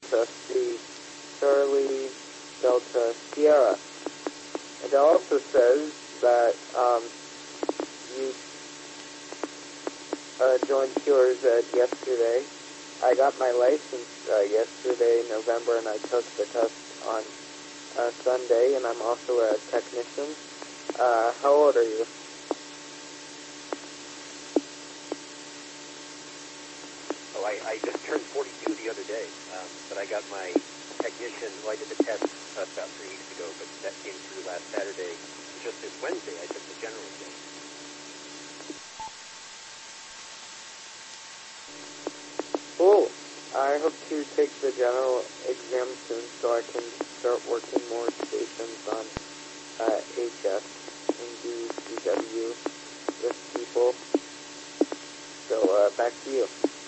Delta C, Charlie, Delta Sierra. And it also says that you joined Cures yesterday. I got my license yesterday, November, and I took the test on Sunday, and I'm also a technician. How old are you? Oh, I just turned 42 the other day, but I got my technician, well, I did the test about 3 weeks ago, but that came through last Saturday. Just this Wednesday, I took the general exam. Cool. I hope to take the general exam soon so I can start working more stations on HS and do CW with people. So, back to you.